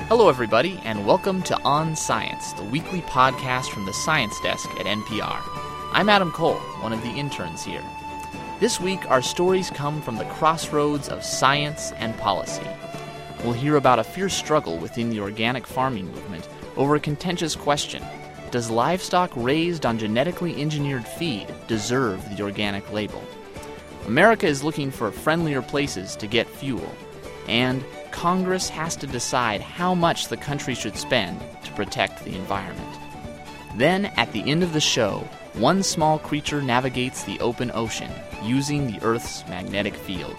Hello, everybody, and welcome to On Science, the weekly podcast from the Science Desk at NPR. I'm Adam Cole, one of the interns here. This week, our stories come from the crossroads of science and policy. We'll hear about a fierce struggle within the organic farming movement over a contentious question. Does livestock raised on genetically engineered feed deserve the organic label? America is looking for friendlier places to get fuel, and Congress has to decide how much the country should spend to protect the environment. Then, at the end of the show, one small creature navigates the open ocean using the Earth's magnetic field.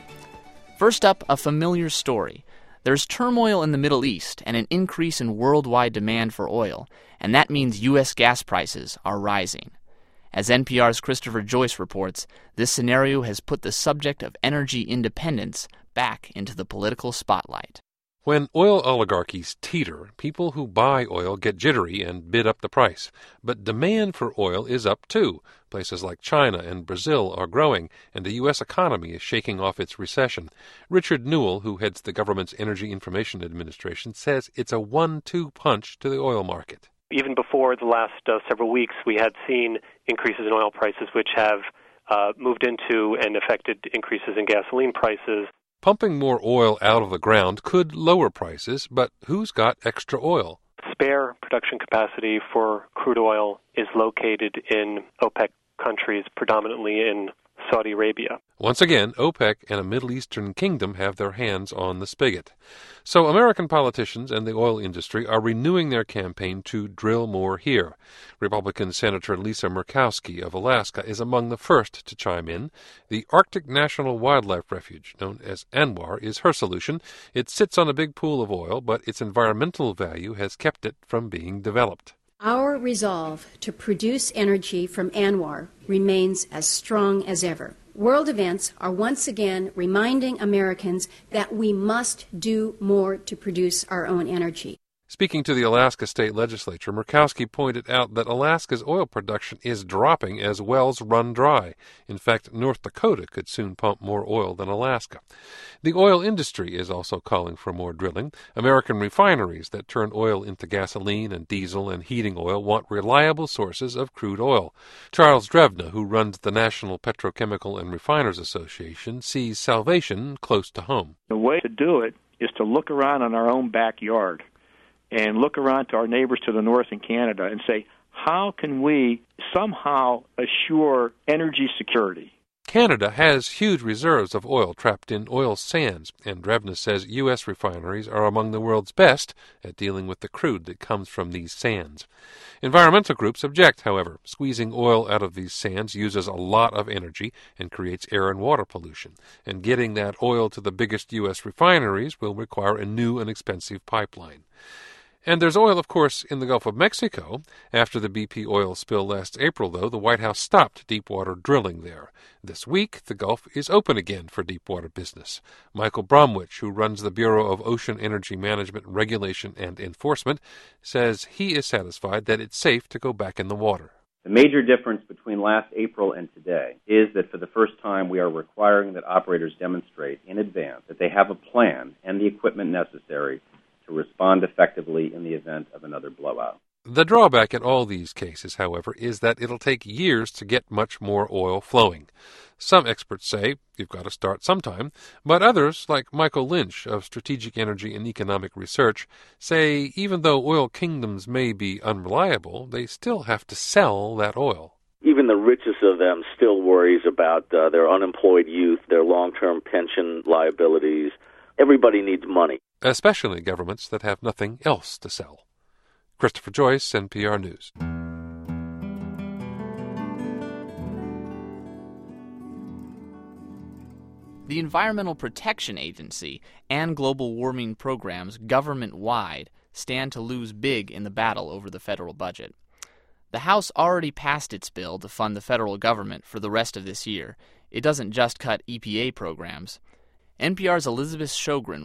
First up, a familiar story. There's turmoil in the Middle East and an increase in worldwide demand for oil, and that means U.S. gas prices are rising. As NPR's Christopher Joyce reports, this scenario has put the subject of energy independence back into the political spotlight. When oil oligarchies teeter, people who buy oil get jittery and bid up the price. But demand for oil is up too. Places like China and Brazil are growing, and the U.S. economy is shaking off its recession. Richard Newell, who heads the government's Energy Information Administration, says it's a 1-2 punch to the oil market. Even before the last several weeks, we had seen increases in oil prices, which have moved into and affected increases in gasoline prices. Pumping more oil out of the ground could lower prices, but who's got extra oil? Spare production capacity for crude oil is located in OPEC countries, predominantly in Saudi Arabia. Once again, OPEC and a Middle Eastern kingdom have their hands on the spigot. So American politicians and the oil industry are renewing their campaign to drill more here. Republican Senator Lisa Murkowski of Alaska is among the first to chime in. The Arctic National Wildlife Refuge, known as ANWR, is her solution. It sits on a big pool of oil, but its environmental value has kept it from being developed. Our resolve to produce energy from ANWR remains as strong as ever. World events are once again reminding Americans that we must do more to produce our own energy. Speaking to the Alaska State Legislature, Murkowski pointed out that Alaska's oil production is dropping as wells run dry. In fact, North Dakota could soon pump more oil than Alaska. The oil industry is also calling for more drilling. American refineries that turn oil into gasoline and diesel and heating oil want reliable sources of crude oil. Charles Drevna, who runs the National Petrochemical and Refiners Association, sees salvation close to home. The way to do it is to look around in our own backyard and look around to our neighbors to the north in Canada and say, how can we somehow assure energy security? Canada has huge reserves of oil trapped in oil sands, and Drevna says U.S. refineries are among the world's best at dealing with the crude that comes from these sands. Environmental groups object, however. Squeezing oil out of these sands uses a lot of energy and creates air and water pollution, and getting that oil to the biggest U.S. refineries will require a new and expensive pipeline. And there's oil, of course, in the Gulf of Mexico. After the BP oil spill last April, though, the White House stopped deepwater drilling there. This week, the Gulf is open again for deepwater business. Michael Bromwich, who runs the Bureau of Ocean Energy Management, Regulation, and Enforcement, says he is satisfied that it's safe to go back in the water. The major difference between last April and today is that for the first time we are requiring that operators demonstrate in advance that they have a plan and the equipment necessary to respond effectively in the event of another blowout. The drawback in all these cases, however, is that it'll take years to get much more oil flowing. Some experts say you've got to start sometime, but others, like Michael Lynch of Strategic Energy and Economic Research, say even though oil kingdoms may be unreliable, they still have to sell that oil. Even the richest of them still worries about their unemployed youth, their long-term pension liabilities. Everybody needs money. Especially governments that have nothing else to sell. Christopher Joyce, NPR News. The Environmental Protection Agency and global warming programs government-wide stand to lose big in the battle over the federal budget. The House already passed its bill to fund the federal government for the rest of this year. It doesn't just cut EPA programs. NPR's Elizabeth Sjogren